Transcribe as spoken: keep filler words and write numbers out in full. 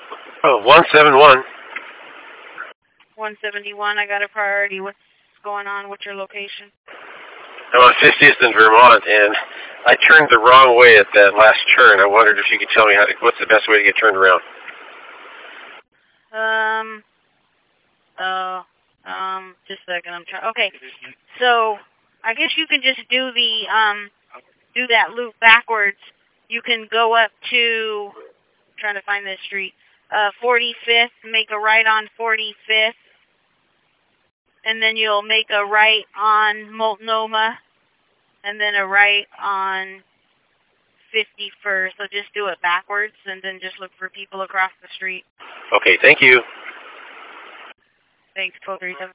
Oh, one seven one. one seventy-one, I got a priority. What's going on? What's your location? I'm on fiftieth in Vermont, and I turned the wrong way at that last turn. I wondered if you could tell me how to, what's the best way to get turned around. Um, uh, um, just a second, I'm trying, okay, so, I guess you can just do the, um, do that loop backwards. You can go up to, I'm trying to find this street, uh, forty-fifth, make a right on forty-fifth, and then you'll make a right on Multnomah, and then a right on fifty-first. So just do it backwards, and then just look for people across the street. Okay, thank you. Thanks, twelve thirty-seven.